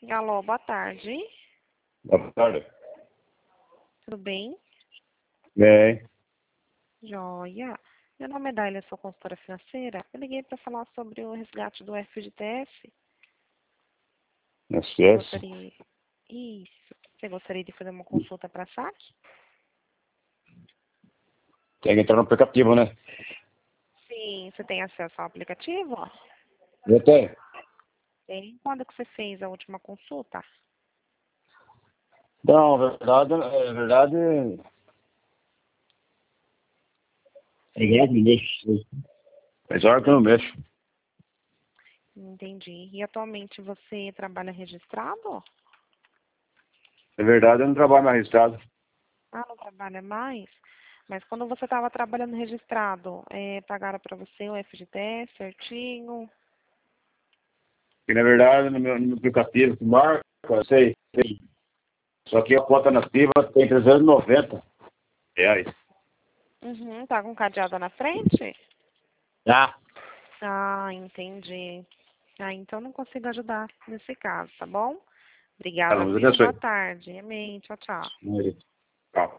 Alô, boa tarde. Boa tarde. Tudo bem? Bem, Joia. Meu nome é Daila, sou consultora financeira. Eu liguei para falar sobre o resgate do FGTS. não Você esquece. gostaria... Isso. Você gostaria de fazer uma consulta para saque? Tem que entrar no aplicativo, né? Sim. Você tem acesso ao aplicativo? Eu tenho. Tem. Quando que você fez a última consulta? Não, verdade, é igual que não mexo. Faz hora que eu não mexo. Entendi. E atualmente você trabalha registrado? É verdade, eu não trabalho mais registrado. Ah, não trabalha mais? Mas quando você estava trabalhando registrado, pagaram para você o FGTS certinho? E na verdade, no meu aplicativo que marca, eu sei. Só que a conta nativa tem R$ 390. Uhum, tá com cadeado na frente? Tá. Ah, entendi. Ah, então não consigo ajudar nesse caso, tá bom? Tá, Obrigada, Deus viu? Boa abençoe. tarde. Amém. Tchau, tchau.